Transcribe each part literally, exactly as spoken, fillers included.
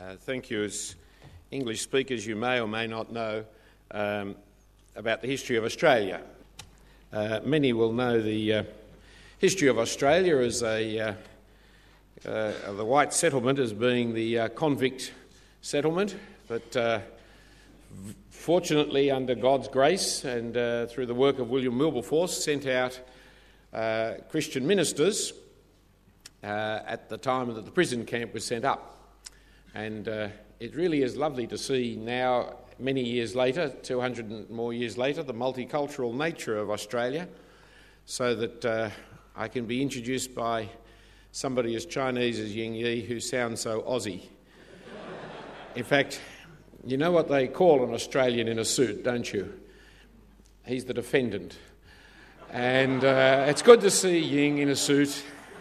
Uh, thank you. As English speakers, you may or may not know um, about the history of Australia. Uh, many will know the uh, history of Australia as a uh, uh, the white settlement as being the uh, convict settlement, but uh, fortunately, under God's grace and uh, through the work of William Wilberforce, sent out uh, Christian ministers uh, at the time that the prison camp was sent up. And uh, it really is lovely to see now, many years later, two hundred more years later, the multicultural nature of Australia, so that uh, I can be introduced by somebody as Chinese as Ying Yi who sounds so Aussie. In fact, you know what they call an Australian in a suit, don't you? He's the defendant. And uh, it's good to see Ying in a suit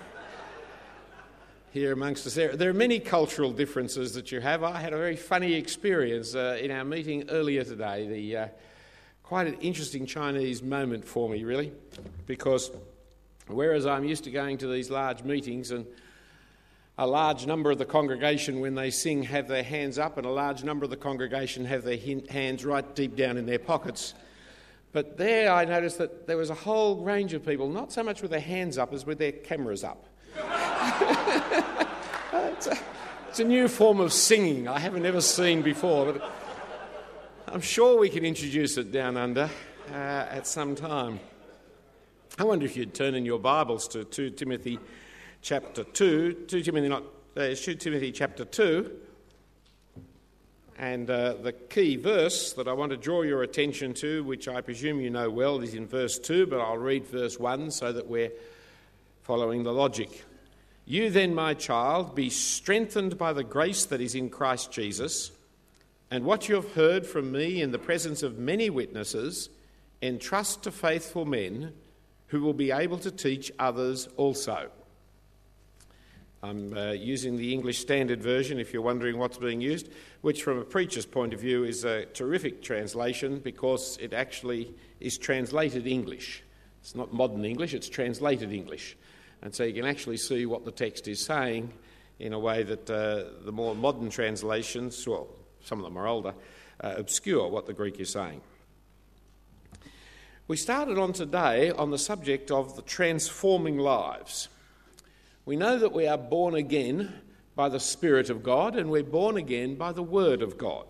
here amongst us. There, there are many cultural differences that you have. I had a very funny experience uh, in our meeting earlier today. The uh, quite an interesting Chinese moment for me, really, because whereas I'm used to going to these large meetings and a large number of the congregation, when they sing, have their hands up, and a large number of the congregation have their hands right deep down in their pockets. But there I noticed that there was a whole range of people, not so much with their hands up as with their cameras up. it's, a, it's a new form of singing I haven't ever seen before, but I'm sure we can introduce it down under uh, at some time. I wonder if you'd turn in your Bibles to Second Timothy chapter two, Second Timothy, not uh, Second Timothy chapter two, and uh, the key verse that I want to draw your attention to, which I presume you know well, is in verse two, but I'll read verse one so that we're following the logic. You then, my child, be strengthened by the grace that is in Christ Jesus, and what you have heard from me in the presence of many witnesses, entrust to faithful men who will be able to teach others also. I'm uh, using the English Standard Version, if you're wondering what's being used, which from a preacher's point of view is a terrific translation because it actually is translated English. It's not modern English, it's translated English. And so you can actually see what the text is saying in a way that uh, the more modern translations, well, some of them are older, uh, obscure what the Greek is saying. We started on today on the subject of the transforming lives. We know that we are born again by the Spirit of God, and we're born again by the Word of God.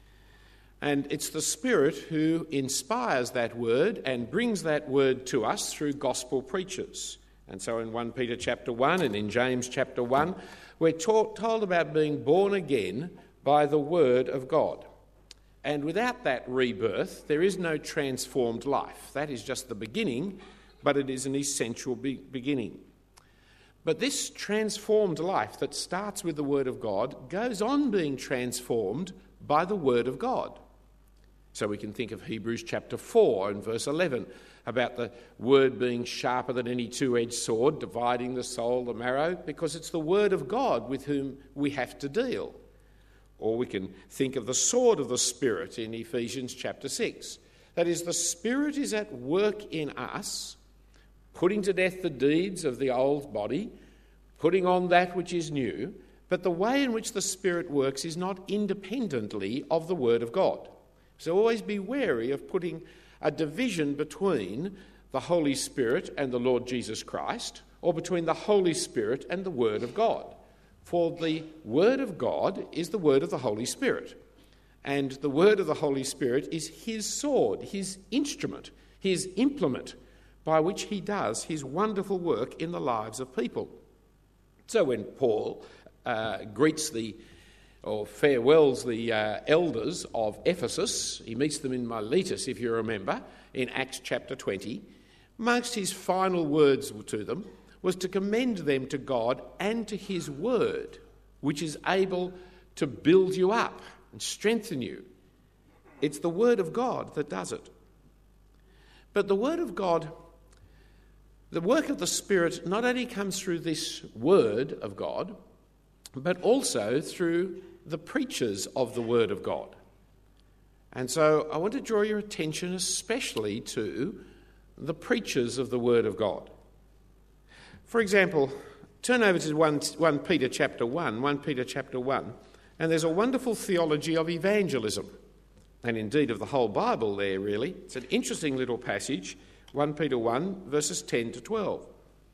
And it's the Spirit who inspires that Word and brings that Word to us through gospel preachers. And so in First Peter chapter one and in James chapter one, we're taught, told about being born again by the Word of God. And without that rebirth, there is no transformed life. That is just the beginning, but it is an essential be- beginning. But this transformed life that starts with the Word of God goes on being transformed by the Word of God. So we can think of Hebrews chapter four and verse eleven about the Word being sharper than any two-edged sword, dividing the soul, the marrow, because it's the Word of God with whom we have to deal. Or we can think of the sword of the Spirit in Ephesians chapter six. That is, the Spirit is at work in us, putting to death the deeds of the old body, putting on that which is new, but the way in which the Spirit works is not independently of the Word of God. So always be wary of putting a division between the Holy Spirit and the Lord Jesus Christ, or between the Holy Spirit and the Word of God. For the Word of God is the Word of the Holy Spirit, and the Word of the Holy Spirit is his sword, his instrument, his implement, by which he does his wonderful work in the lives of people. So when Paul uh, greets the, or farewells the uh, elders of Ephesus, he meets them in Miletus, if you remember, in Acts chapter twenty, amongst his final words to them was to commend them to God and to his word, which is able to build you up and strengthen you. It's the Word of God that does it. But the Word of God, the work of the Spirit not only comes through this Word of God, but also through the preachers of the Word of God. And so I want to draw your attention especially to the preachers of the Word of God. For example, turn over to First Peter chapter one, First Peter chapter one, And there's a wonderful theology of evangelism, and indeed of the whole Bible there, really. It's an interesting little passage, First Peter one, verses ten to twelve.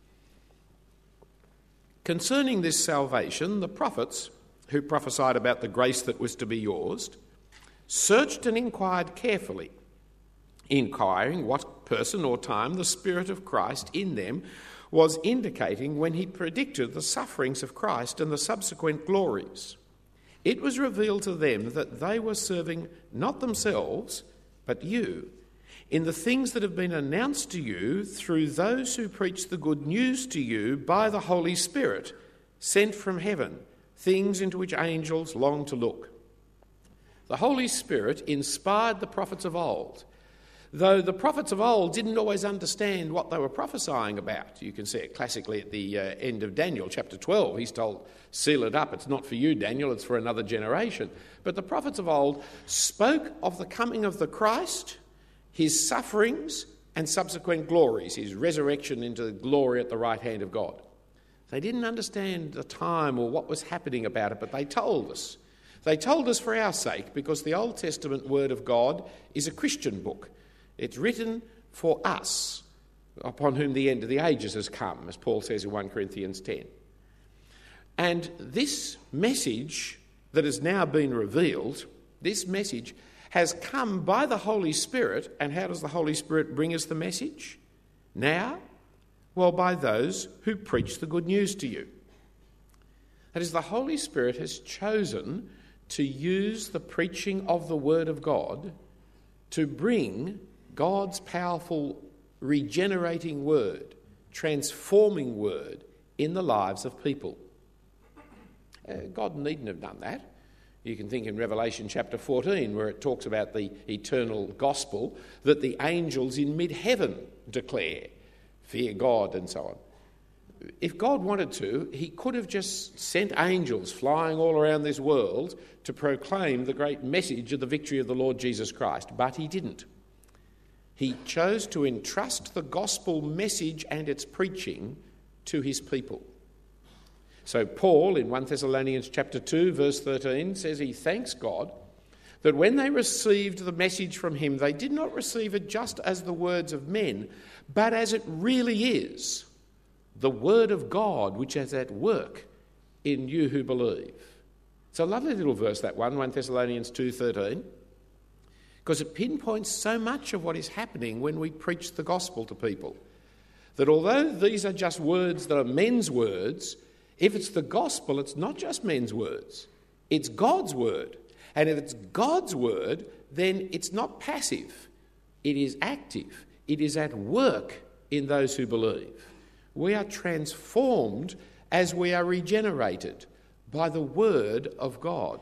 Concerning this salvation, the prophets, who prophesied about the grace that was to be yours, searched and inquired carefully, inquiring what person or time the Spirit of Christ in them was indicating when he predicted the sufferings of Christ and the subsequent glories. It was revealed to them that they were serving not themselves, but you, in the things that have been announced to you through those who preach the good news to you by the Holy Spirit, sent from heaven, things into which angels long to look. The Holy Spirit inspired the prophets of old, though the prophets of old didn't always understand what they were prophesying about. You can see it classically at the uh, end of Daniel, chapter twelve. He's told, seal it up, it's not for you, Daniel, it's for another generation. But the prophets of old spoke of the coming of the Christ, his sufferings and subsequent glories, his resurrection into glory at the right hand of God. They didn't understand the time or what was happening about it, but they told us. They told us for our sake, because the Old Testament Word of God is a Christian book. It's written for us, upon whom the end of the ages has come, as Paul says in First Corinthians ten. And this message that has now been revealed, this message has come by the Holy Spirit. And how does the Holy Spirit bring us the message now? Well, by those who preach the good news to you. That is, the Holy Spirit has chosen to use the preaching of the Word of God to bring God's powerful regenerating word, transforming word in the lives of people. Uh, God needn't have done that. You can think in Revelation chapter fourteen, where it talks about the eternal gospel that the angels in mid-heaven declare, fear God and so on. If God wanted to, he could have just sent angels flying all around this world to proclaim the great message of the victory of the Lord Jesus Christ, but he didn't. He chose to entrust the gospel message and its preaching to his people. So Paul in First Thessalonians chapter two verse thirteen says he thanks God that when they received the message from him, they did not receive it just as the words of men, but as it really is, the word of God which is at work in you who believe. It's a lovely little verse, that one, First Thessalonians two thirteen, because it pinpoints so much of what is happening when we preach the gospel to people. That although these are just words that are men's words, if it's the gospel, it's not just men's words. It's God's word. And if it's God's word, then it's not passive. It is active. It is at work in those who believe. We are transformed as we are regenerated by the word of God.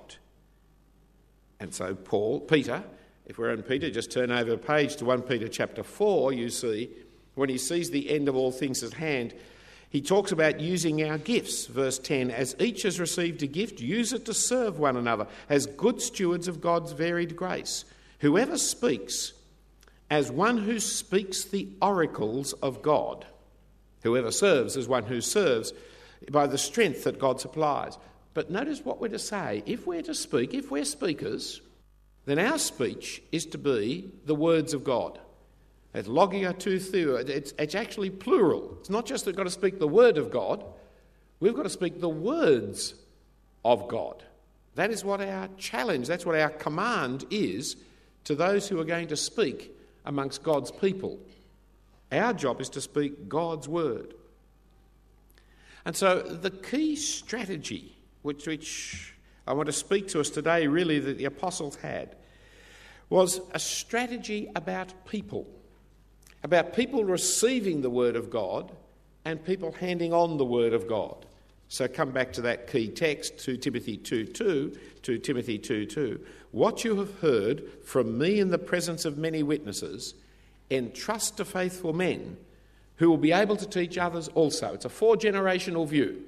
And so Paul, Peter, if we're in Peter, just turn over the page to First Peter chapter four, you see, when he sees the end of all things at hand, he talks about using our gifts. Verse ten, as each has received a gift, use it to serve one another as good stewards of God's varied grace. Whoever speaks, as one who speaks the oracles of God. Whoever serves, as one who serves by the strength that God supplies. But notice what we're to say. If we're to speak, if we're speakers, then our speech is to be the words of God. It's logia tu theo. It's, it's actually plural. It's not just that we've got to speak the word of God. We've got to speak the words of God. That is what our challenge, that's what our command is to those who are going to speak amongst God's people. Our job is to speak God's word. And so the key strategy which, which I want to speak to us today, really, that the apostles had, was a strategy about people. About people receiving the word of God and people handing on the word of God. So come back to that key text, Second Timothy two two, Second Timothy two two. What you have heard from me in the presence of many witnesses, entrust to faithful men who will be able to teach others also. It's a four-generational view.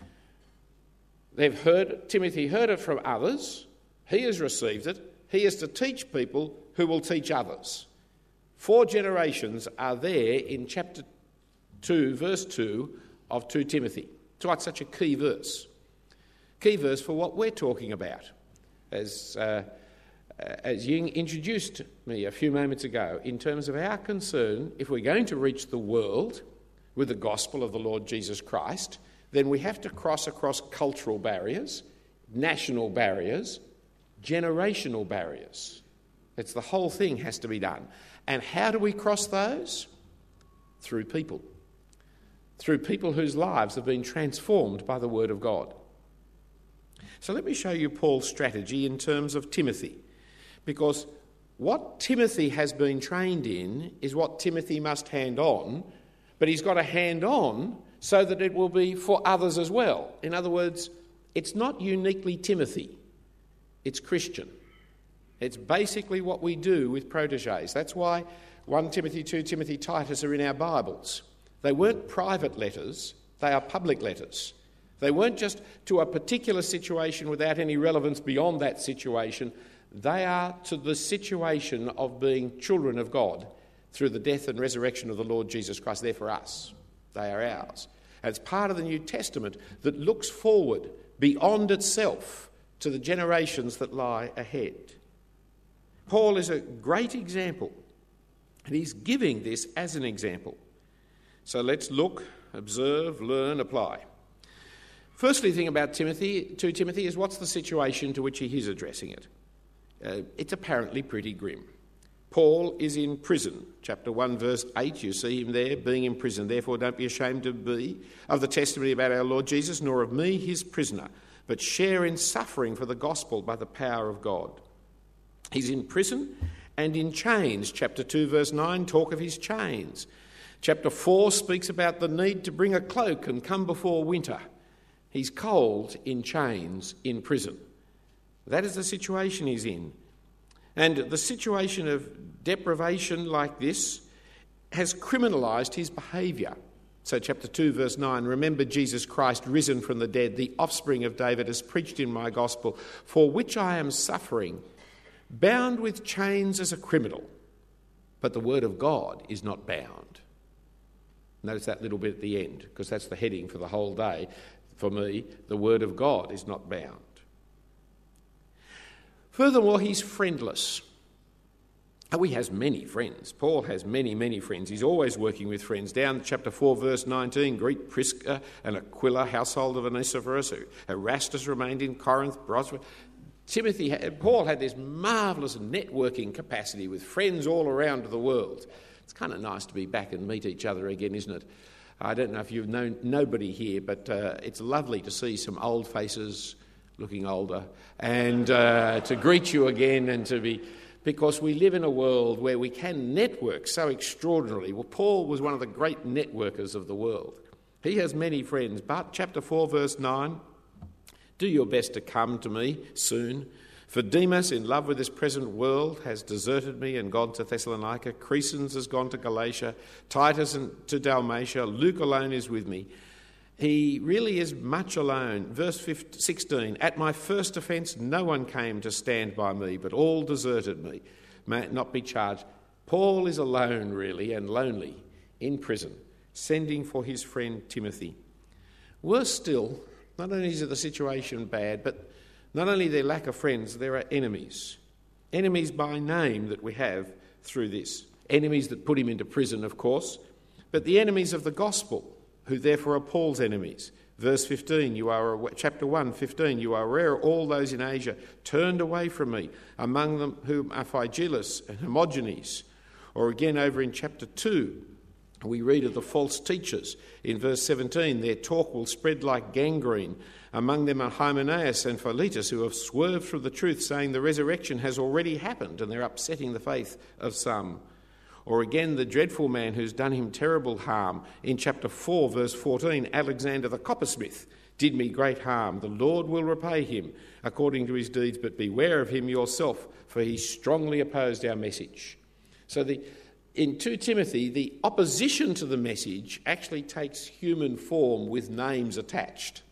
They've heard, Timothy heard it from others, he has received it, he is to teach people who will teach others. Four generations are there in chapter two, verse two of Second Timothy. That's why it's such a key verse. key verse for what we're talking about. As, uh, as Ying introduced me a few moments ago, in terms of our concern, if we're going to reach the world with the gospel of the Lord Jesus Christ, then we have to cross across cultural barriers, national barriers, generational barriers. It's the whole thing has to be done. And how do we cross those? Through people. Through people whose lives have been transformed by the Word of God. So let me show you Paul's strategy in terms of Timothy. Because what Timothy has been trained in is what Timothy must hand on, but he's got to hand on so that it will be for others as well. In other words, it's not uniquely Timothy, it's Christian. It's basically what we do with protégés. That's why First Timothy, Second Timothy, Titus are in our Bibles. They weren't private letters, they are public letters. They weren't just to a particular situation without any relevance beyond that situation. They are to the situation of being children of God through the death and resurrection of the Lord Jesus Christ. They're for us. They are ours. And it's part of the New Testament that looks forward beyond itself to the generations that lie ahead. Paul is a great example, and he's giving this as an example. So let's look, observe, learn, apply. Firstly, the thing about Timothy, to Timothy is what's the situation to which he is addressing it? Uh, it's apparently pretty grim. Paul is in prison. Chapter one, verse eight, you see him there, being in prison. Therefore, don't be ashamed to be of the testimony about our Lord Jesus, nor of me, his prisoner, but share in suffering for the gospel by the power of God. He's in prison and in chains. Chapter two, verse nine, talk of his chains. Chapter four speaks about the need to bring a cloak and come before winter. He's cold, in chains, in prison. That is the situation he's in. And the situation of deprivation like this has criminalised his behaviour. So chapter two, verse nine, remember Jesus Christ risen from the dead, the offspring of David, as preached in my gospel, for which I am suffering, bound with chains as a criminal. But the word of God is not bound. Notice that little bit at the end, because that's the heading for the whole day. For me, the word of God is not bound. Furthermore, he's friendless. Oh, he has many friends. Paul has many, many friends. He's always working with friends. Down chapter four, verse nineteen, greet Prisca and Aquila, household of Onesiphorus. Erastus remained in Corinth. Timothy, Paul had this marvellous networking capacity with friends all around the world. It's kind of nice to be back and meet each other again, isn't it? I don't know if you've known nobody here, but uh, it's lovely to see some old faces looking older and uh, to greet you again and to be... Because we live in a world where we can network so extraordinarily. Well, Paul was one of the great networkers of the world. He has many friends. But chapter four, verse nine, do your best to come to me soon. For Demas, in love with this present world, has deserted me and gone to Thessalonica. Crescens has gone to Galatia. Titus to Dalmatia. Luke alone is with me. He really is much alone. Verse sixteen, at my first offence no one came to stand by me, but all deserted me. May it not be charged. Paul is alone, really, and lonely, in prison, sending for his friend Timothy. Worse still, not only is the situation bad, but not only their lack of friends, there are enemies. Enemies by name that we have through this. Enemies that put him into prison, of course, but the enemies of the gospel, who therefore are Paul's enemies. Verse fifteen, you are chapter one, fifteen, you are aware all those in Asia turned away from me, among them whom are Phygellus and Hermogenes. Or again over in chapter two, we read of the false teachers. In verse seventeen, their talk will spread like gangrene. Among them are Hymenaeus and Philetus, who have swerved from the truth, saying the resurrection has already happened, and they're upsetting the faith of some. Or again, the dreadful man who's done him terrible harm. In chapter four, verse fourteen, Alexander the coppersmith did me great harm. The Lord will repay him according to his deeds, but beware of him yourself, for he strongly opposed our message. So the, in Second Timothy, the opposition to the message actually takes human form with names attached.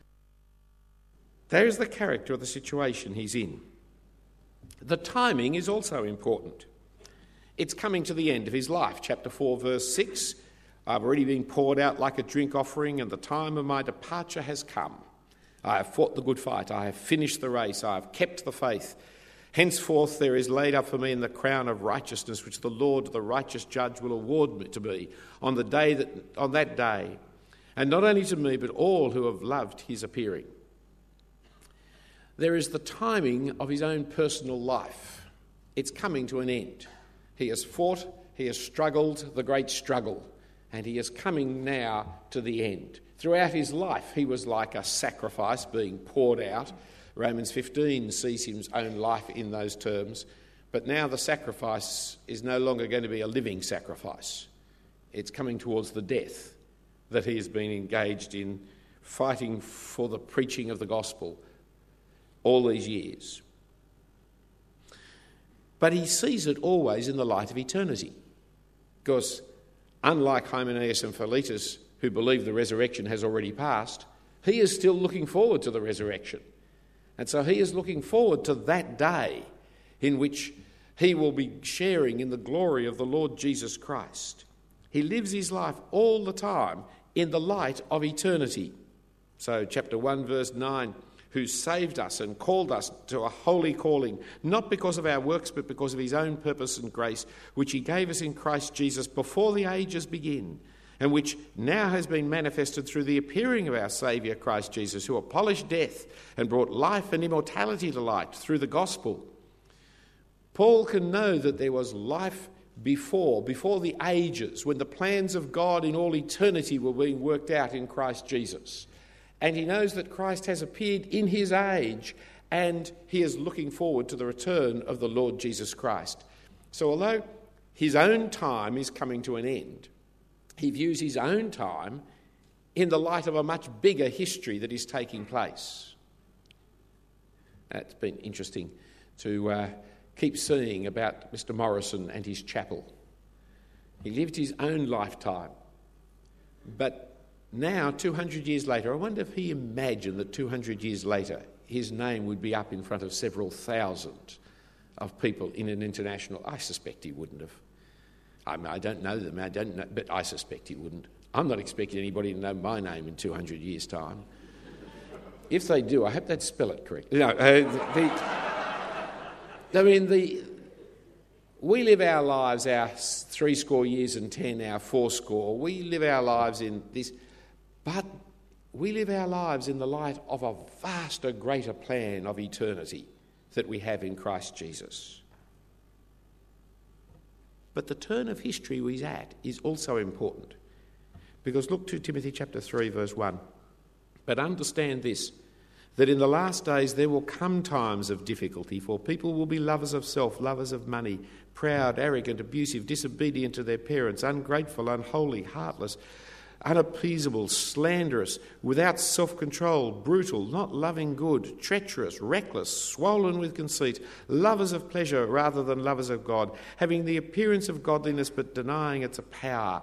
There is the character of the situation he's in. The timing is also important. It's coming to the end of his life. Chapter four, verse six, I've already been poured out like a drink offering, and the time of my departure has come. I have fought the good fight. I have finished the race. I have kept the faith. Henceforth there is laid up for me in the crown of righteousness, which the Lord, the righteous judge, will award me to me on the day that on that day, and not only to me, but all who have loved his appearing. There is the timing of his own personal life. It's coming to an end. He has fought, he has struggled the great struggle, and he is coming now to the end. Throughout his life, he was like a sacrifice being poured out. Romans fifteen sees his own life in those terms. But now the sacrifice is no longer going to be a living sacrifice. It's coming towards the death that he has been engaged in fighting for the preaching of the gospel all these years. But he sees it always in the light of eternity. Because unlike Hymenaeus and Philetus, who believe the resurrection has already passed, he is still looking forward to the resurrection. And so he is looking forward to that day in which he will be sharing in the glory of the Lord Jesus Christ. He lives his life all the time in the light of eternity. So chapter one, verse nine, who saved us and called us to a holy calling, not because of our works, but because of his own purpose and grace, which he gave us in Christ Jesus before the ages begin, and which now has been manifested through the appearing of our Saviour Christ Jesus, who abolished death and brought life and immortality to light through the gospel. Paul can know that there was life before, before the ages, when the plans of God in all eternity were being worked out in Christ Jesus. And he knows that Christ has appeared in his age, and he is looking forward to the return of the Lord Jesus Christ. So although his own time is coming to an end, he views his own time in the light of a much bigger history that is taking place. It's been interesting to uh, keep seeing about Mister Morrison and his chapel. He lived his own lifetime, but now, two hundred years later, I wonder if he imagined that two hundred years later his name would be up in front of several thousand of people in an international... I suspect he wouldn't have. I mean, I don't know them, I don't know, but I suspect he wouldn't. I'm not expecting anybody to know my name in two hundred years' time. If they do, I hope they'd spell it correctly. No, uh, the, I mean, the, we live our lives, our three score years and ten, our four score, we live our lives in this... But we live our lives in the light of a vaster, greater plan of eternity that we have in Christ Jesus. But the turn of history he's at is also important. Because look to Timothy chapter three, verse one. But understand this, that in the last days there will come times of difficulty, for people will be lovers of self, lovers of money, proud, arrogant, abusive, disobedient to their parents, ungrateful, unholy, heartless, unappeasable, slanderous, without self-control, brutal, not loving good, treacherous, reckless, swollen with conceit, lovers of pleasure rather than lovers of God, having the appearance of godliness but denying its power.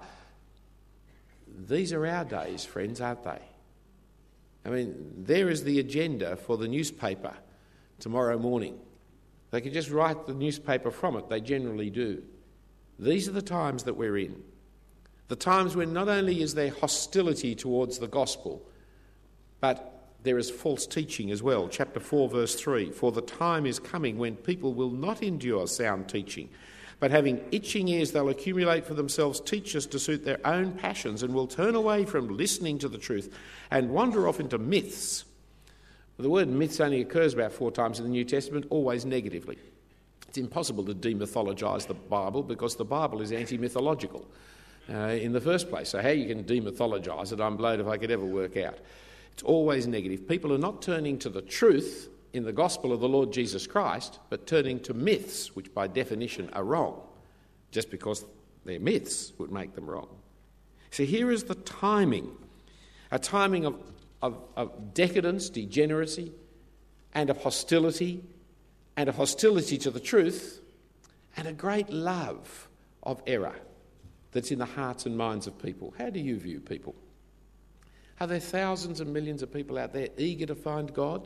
These are our days, friends, aren't they? I mean, there is the agenda for the newspaper tomorrow morning. They can just write the newspaper from it. They generally do. These are the times that we're in. The times when not only is there hostility towards the gospel, but there is false teaching as well. Chapter four, verse three, for the time is coming when people will not endure sound teaching, but having itching ears they'll accumulate for themselves teachers to suit their own passions, and will turn away from listening to the truth and wander off into myths. The word myths only occurs about four times in the New Testament, always negatively. It's impossible to demythologise the Bible because the Bible is anti-mythological. Uh, in the first place. So how you can demythologise it, I'm blowed if I could ever work out. It's always negative. People are not turning to the truth in the gospel of the Lord Jesus Christ, but turning to myths, which by definition are wrong. Just because they're myths would make them wrong. So here is the timing, a timing of, of, of decadence, degeneracy, and of hostility, and of hostility to the truth, and a great love of error that's in the hearts and minds of people. How do you view people? Are there thousands and millions of people out there eager to find God?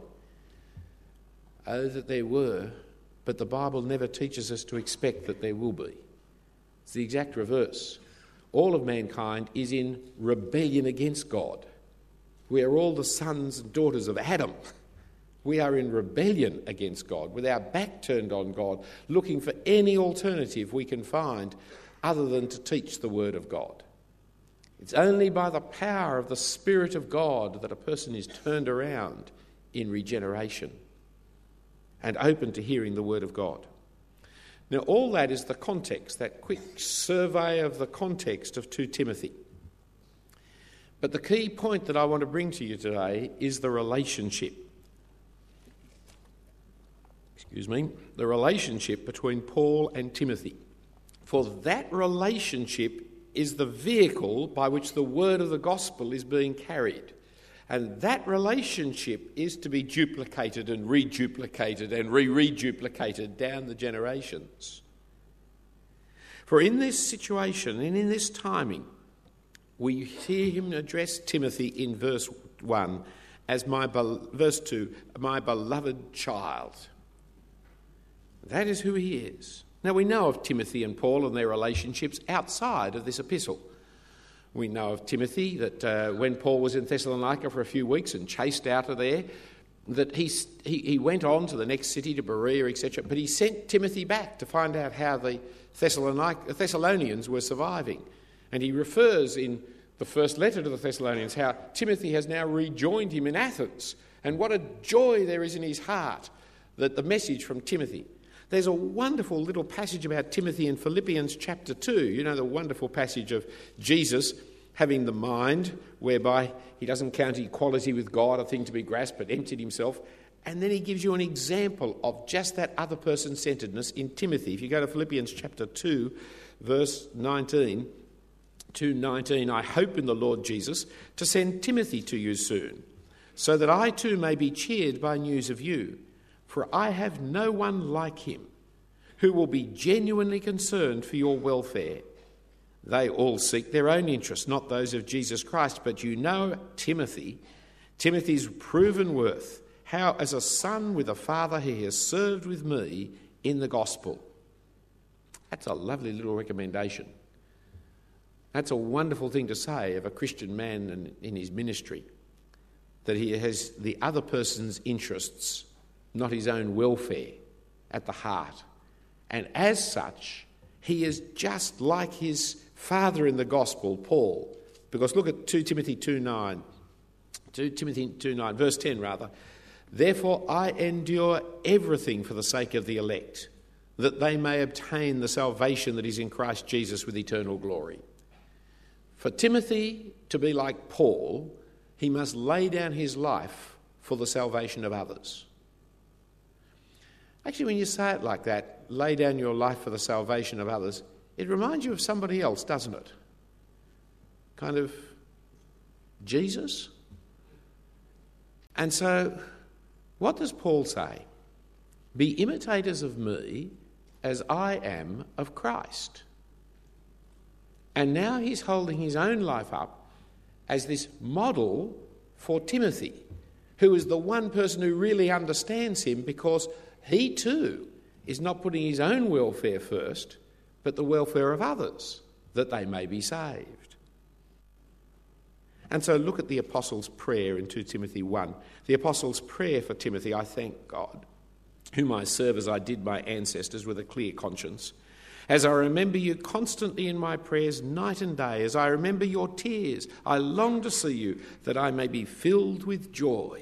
Oh, that there were, but the Bible never teaches us to expect that there will be. It's the exact reverse. All of mankind is in rebellion against God. We are all the sons and daughters of Adam. We are in rebellion against God, with our back turned on God, looking for any alternative we can find other than to teach the Word of God. It's only by the power of the Spirit of God that a person is turned around in regeneration and open to hearing the Word of God. Now, all that is the context, that quick survey of the context of Second Timothy. But the key point that I want to bring to you today is the relationship. Excuse me, the relationship between Paul and Timothy. For that relationship is the vehicle by which the word of the gospel is being carried. And that relationship is to be duplicated and reduplicated and re-reduplicated down the generations. For in this situation and in this timing, we hear him address Timothy in verse one as my be- verse two, my beloved child. That is who he is. Now, we know of Timothy and Paul and their relationships outside of this epistle. We know of Timothy that uh, when Paul was in Thessalonica for a few weeks and chased out of there, that he, he, he went on to the next city, to Berea, et cetera, but he sent Timothy back to find out how the Thessalonic- Thessalonians were surviving. And he refers in the first letter to the Thessalonians how Timothy has now rejoined him in Athens. And what a joy there is in his heart that the message from Timothy. There's a wonderful little passage about Timothy in Philippians chapter two. You know, the wonderful passage of Jesus having the mind whereby he doesn't count equality with God a thing to be grasped, but emptied himself. And then he gives you an example of just that other person-centeredness in Timothy. If you go to Philippians chapter two, verse nineteen, two nineteen, I hope in the Lord Jesus to send Timothy to you soon, so that I too may be cheered by news of you. For I have no one like him who will be genuinely concerned for your welfare. They all seek their own interests, not those of Jesus Christ. But you know Timothy, Timothy's proven worth, how as a son with a father he has served with me in the gospel. That's a lovely little recommendation. That's a wonderful thing to say of a Christian man in, in his ministry, that he has the other person's interests, not his own welfare, at the heart. And as such, he is just like his father in the gospel, Paul. Because look at Second Timothy two nine, Second Timothy two nine, verse ten rather. Therefore I endure everything for the sake of the elect, that they may obtain the salvation that is in Christ Jesus with eternal glory. For Timothy to be like Paul, he must lay down his life for the salvation of others. Actually, when you say it like that, lay down your life for the salvation of others, it reminds you of somebody else, doesn't it? Kind of Jesus. And so, what does Paul say? Be imitators of me as I am of Christ. And now he's holding his own life up as this model for Timothy, who is the one person who really understands him, because he too is not putting his own welfare first, but the welfare of others, that they may be saved. And so look at the Apostles' prayer in Second Timothy one. The Apostles' prayer for Timothy: I thank God, whom I serve as I did my ancestors with a clear conscience, as I remember you constantly in my prayers night and day, as I remember your tears, I long to see you, that I may be filled with joy.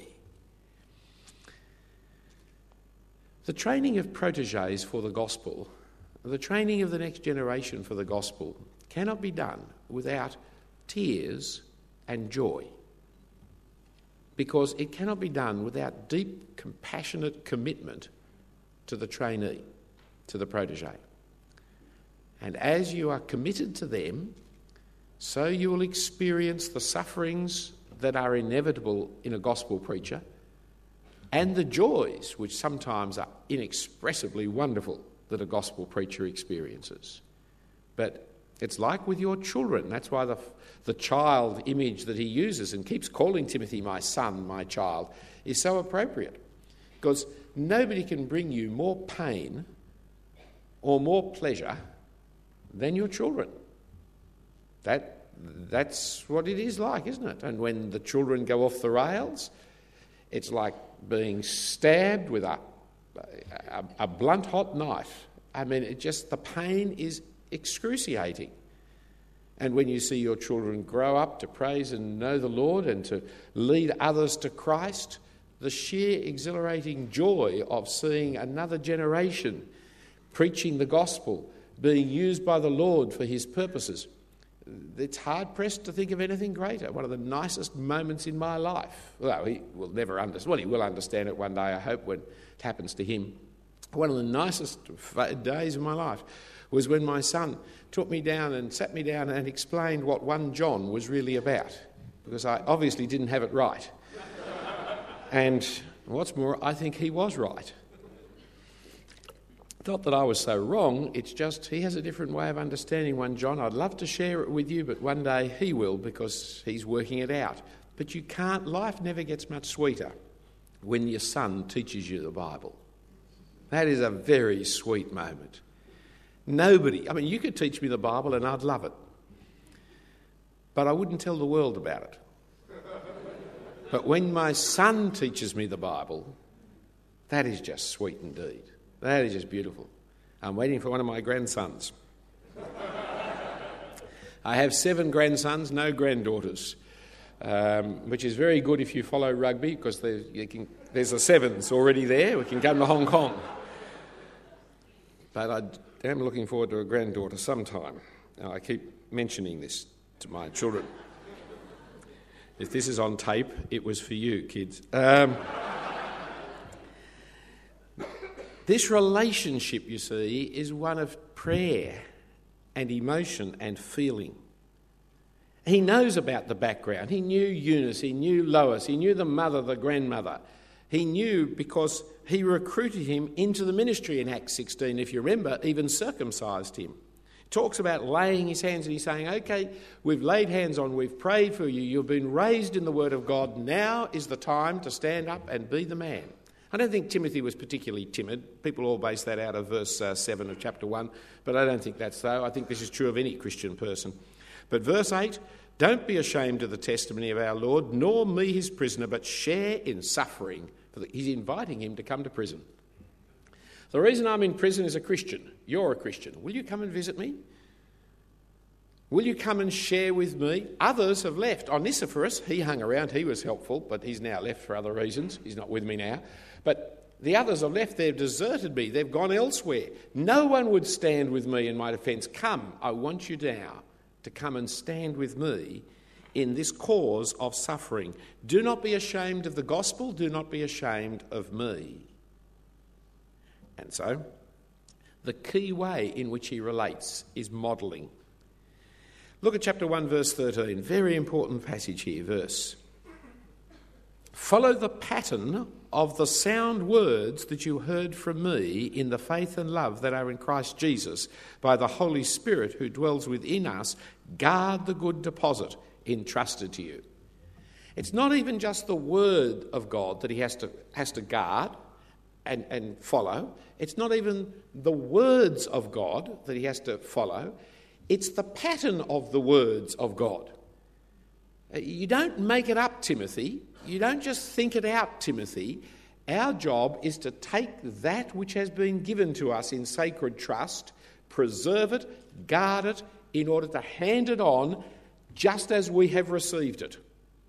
The training of protégés for the gospel, the training of the next generation for the gospel, cannot be done without tears and joy, because it cannot be done without deep, compassionate commitment to the trainee, to the protégé. And as you are committed to them, so you will experience the sufferings that are inevitable in a gospel preacher, and the joys which sometimes are inexpressibly wonderful that a gospel preacher experiences. But it's like with your children. That's why the, the child image that he uses and keeps calling Timothy my son, my child, is so appropriate. Because nobody can bring you more pain or more pleasure than your children. That that's what it is like, isn't it? And when the children go off the rails, it's like being stabbed with a, a, a blunt hot knife. I mean, it just, the pain is excruciating. And when you see your children grow up to praise and know the Lord and to lead others to Christ, the sheer exhilarating joy of seeing another generation preaching the gospel, being used by the Lord for his purposes, it's hard-pressed to think of anything greater. One of the nicest moments in my life. Well, he will never understand. Well, he will understand it one day, I hope, when it happens to him. One of the nicest days of my life was when my son took me down and sat me down and explained what First John was really about, because I obviously didn't have it right. And what's more, I think he was right. Not that I was so wrong, it's just he has a different way of understanding First John. I'd love to share it with you, but one day he will, because he's working it out. But you can't, life never gets much sweeter when your son teaches you the Bible. That is a very sweet moment. Nobody, I mean, you could teach me the Bible and I'd love it. But I wouldn't tell the world about it. But when my son teaches me the Bible, that is just sweet indeed. That is just beautiful. I'm waiting for one of my grandsons. I have seven grandsons, no granddaughters, um, which is very good if you follow rugby, because there, you can, there's a sevens already there. We can come to Hong Kong. But I am looking forward to a granddaughter sometime. Now, I keep mentioning this to my children. If this is on tape, it was for you, kids. Um, this relationship, you see, is one of prayer and emotion and feeling. He knows about the background. He knew Eunice, he knew Lois, he knew the mother, the grandmother. He knew because he recruited him into the ministry in Acts sixteen, if you remember, even circumcised him. He talks about laying his hands, and he's saying, okay, we've laid hands on, we've prayed for you, you've been raised in the word of God, now is the time to stand up and be the man. I don't think Timothy was particularly timid. People all base that out of verse uh, seven of chapter one, but I don't think that's so. I think this is true of any Christian person. But verse eight, don't be ashamed of the testimony of our Lord, nor me his prisoner, but share in suffering. For the, he's inviting him to come to prison. The reason I'm in prison is a Christian. You're a Christian. Will you come and visit me? Will you come and share with me? Others have left. Onesiphorus, he hung around, he was helpful, but he's now left for other reasons. He's not with me now. But the others have left, they've deserted me, they've gone elsewhere. No one would stand with me in my defence. Come, I want you now to come and stand with me in this cause of suffering. Do not be ashamed of the gospel, do not be ashamed of me. And so, the key way in which he relates is modelling. Look at chapter one, verse thirteen. Very important passage here, verse. Follow the pattern of the sound words that you heard from me in the faith and love that are in Christ Jesus by the Holy Spirit who dwells within us. Guard the good deposit entrusted to you. It's not even just the word of God that he has to has to guard and, and follow. It's not even the words of God that he has to follow. It's the pattern of the words of God. You don't make it up, Timothy. You don't just think it out, Timothy. Our job is to take that which has been given to us in sacred trust, preserve it, guard it, in order to hand it on just as we have received it.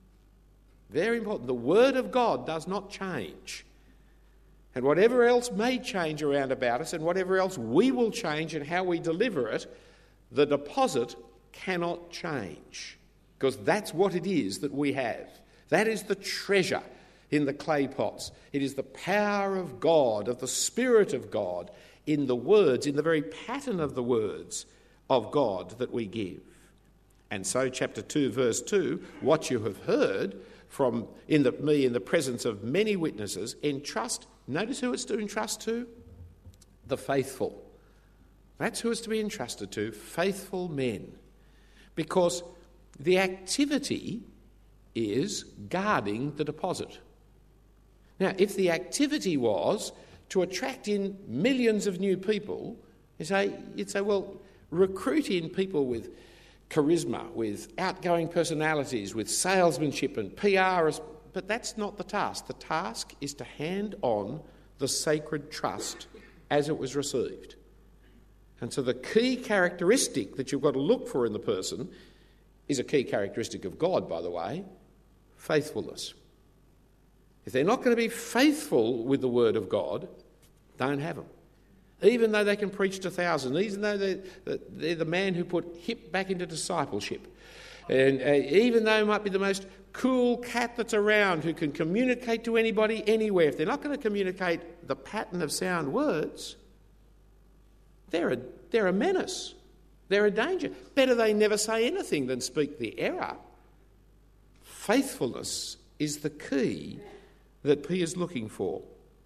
Very important. The word of God does not change. And whatever else may change around about us and whatever else we will change in how we deliver it, the deposit cannot change, because that's what it is that we have. That is the treasure in the clay pots. It is the power of God, of the Spirit of God, in the words, in the very pattern of the words of God that we give. And so chapter two, verse two, what you have heard from in the, me in the presence of many witnesses, entrust, notice who it's to entrust to? The faithful. That's who it's to be entrusted to, faithful men. Because the activity is guarding the deposit. Now, if the activity was to attract in millions of new people, you say, you'd say, well, recruit in people with charisma, with outgoing personalities, with salesmanship and P R, but that's not the task. The task is to hand on the sacred trust as it was received. And so the key characteristic that you've got to look for in the person is a key characteristic of God, by the way, faithfulness. If they're not going to be faithful with the word of God, don't have them. Even though they can preach to thousands, even though they're, they're the man who put hip back into discipleship, and uh, even though it might be the most cool cat that's around who can communicate to anybody anywhere, if they're not going to communicate the pattern of sound words, they're a, they're a menace. They're a danger. Better they never say anything than speak the error. Faithfulness is the key that He is looking for.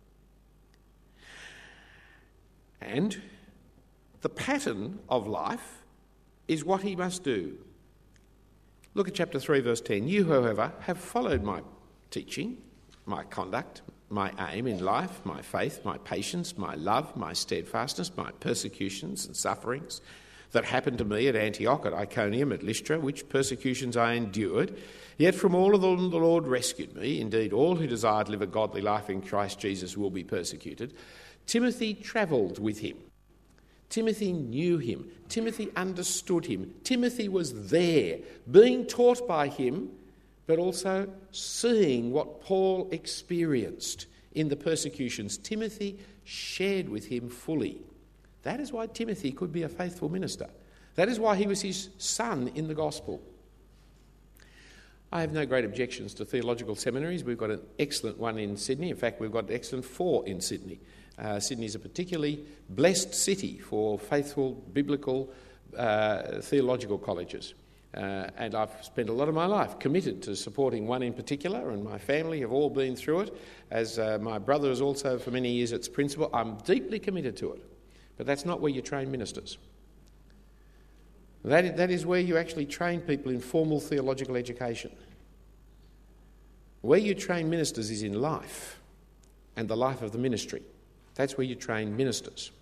And the pattern of life is what he must do. Look at chapter three, verse ten. You, however, have followed my teaching, my conduct, my aim in life, my faith, my patience, my love, my steadfastness, my persecutions and sufferings that happened to me at Antioch, at Iconium, at Lystra, which persecutions I endured. Yet from all of them the Lord rescued me. Indeed, all who desire to live a godly life in Christ Jesus will be persecuted. Timothy travelled with him. Timothy knew him. Timothy understood him. Timothy was there, being taught by him, but also seeing what Paul experienced in the persecutions. Timothy shared with him fully. That is why Timothy could be a faithful minister. That is why he was his son in the gospel. I have no great objections to theological seminaries. We've got an excellent one in Sydney. In fact, we've got an excellent four in Sydney. Uh, Sydney is a particularly blessed city for faithful, biblical, uh, theological colleges. Uh, and I've spent a lot of my life committed to supporting one in particular, and my family have all been through it. As uh, my brother is also for many years its principal, I'm deeply committed to it. But that's not where you train ministers. That, that is where you actually train people in formal theological education. Where you train ministers is in life and the life of the ministry. That's where you train ministers.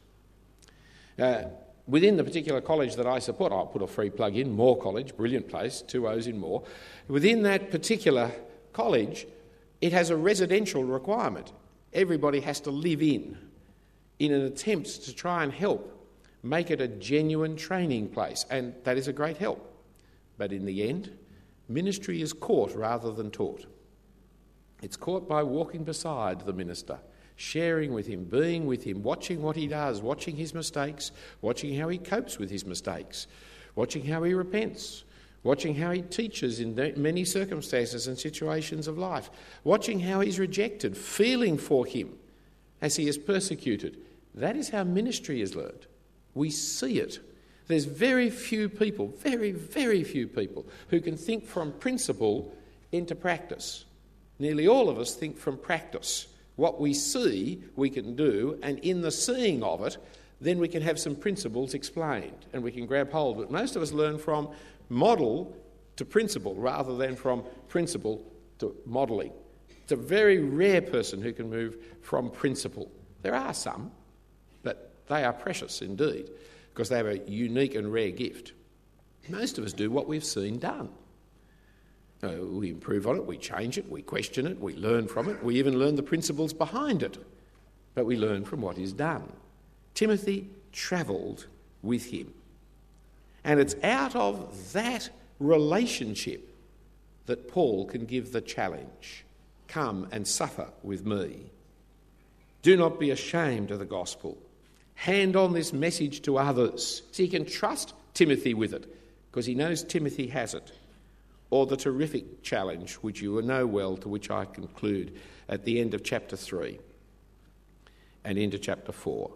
Uh, within the particular college that I support, I'll put a free plug in, Moore College, brilliant place, two O's in Moore. Within that particular college, it has a residential requirement. Everybody has to live in, in an attempt to try and help make it a genuine training place, and that is a great help. But in the end, ministry is caught rather than taught. It's caught by walking beside the minister, sharing with him, being with him, watching what he does, watching his mistakes, watching how he copes with his mistakes, watching how he repents, watching how he teaches in many circumstances and situations of life, watching how he's rejected, feeling for him as he is persecuted. That is how ministry is learned. We see it. There's very few people, very, very few people who can think from principle into practice. Nearly all of us think from practice. What we see, we can do, and in the seeing of it, then we can have some principles explained and we can grab hold. But most of us learn from model to principle rather than from principle to modelling. It's a very rare person who can move from principle. There are some, but they are precious indeed because they have a unique and rare gift. Most of us do what we've seen done. Uh, we improve on it, we change it, we question it, we learn from it, we even learn the principles behind it. But we learn from what is done. Timothy travelled with him. And it's out of that relationship that Paul can give the challenge. Come and suffer with me. Do not be ashamed of the gospel. Hand on this message to others. So he can trust Timothy with it because he knows Timothy has it. Or the terrific challenge, which you know well, to which I conclude at the end of chapter three and into chapter four.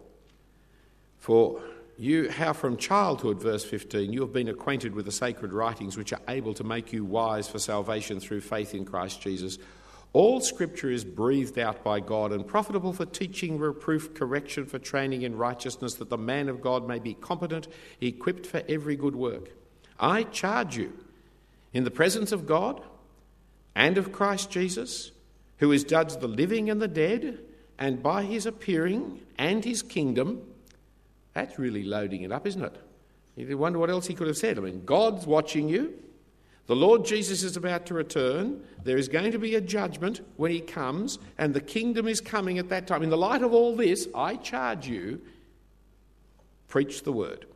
For you, how from childhood, verse fifteen, you have been acquainted with the sacred writings which are able to make you wise for salvation through faith in Christ Jesus. All scripture is breathed out by God and profitable for teaching, reproof, correction, for training in righteousness, that the man of God may be competent, equipped for every good work. I charge you, in the presence of God and of Christ Jesus, who is judged the living and the dead, and by his appearing and his kingdom. That's really loading it up, isn't it? You wonder what else he could have said. I mean, God's watching you. The Lord Jesus is about to return. There is going to be a judgment when he comes, and the kingdom is coming at that time. In the light of all this, I charge you, preach the word.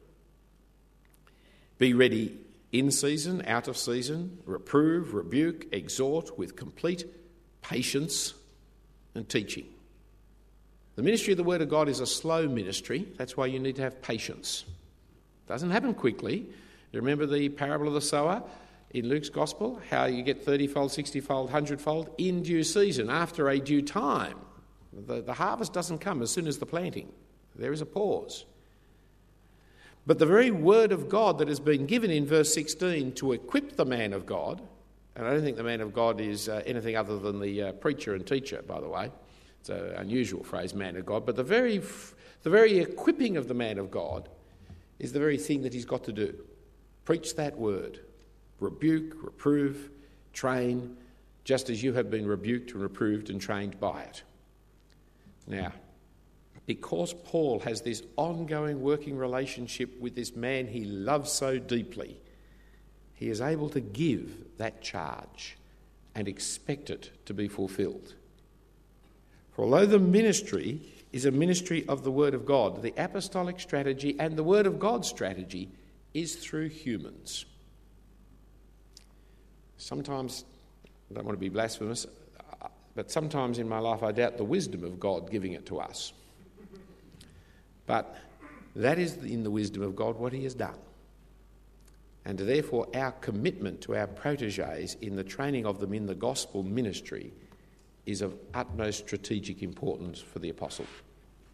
Be ready in season, out of season, reprove, rebuke, exhort with complete patience and teaching. The ministry of the word of God is a slow ministry. That's why you need to have patience. It doesn't happen quickly. You remember the parable of the sower in Luke's Gospel, how you get thirty-fold, sixty-fold, one hundred-fold in due season, after a due time. The, the harvest doesn't come as soon as the planting. There is a pause. But the very word of God that has been given in verse sixteen to equip the man of God, and I don't think the man of God is uh, anything other than the uh, preacher and teacher, by the way. It's an unusual phrase, man of God. But the very, the very equipping of the man of God is the very thing that he's got to do. Preach that word. Rebuke, reprove, train, just as you have been rebuked and reproved and trained by it. Now, because Paul has this ongoing working relationship with this man he loves so deeply, he is able to give that charge and expect it to be fulfilled. For although the ministry is a ministry of the Word of God, the apostolic strategy and the Word of God strategy is through humans. Sometimes, I don't want to be blasphemous, but sometimes in my life I doubt the wisdom of God giving it to us. But that is in the wisdom of God what he has done. And therefore our commitment to our proteges in the training of them in the gospel ministry is of utmost strategic importance for the apostle.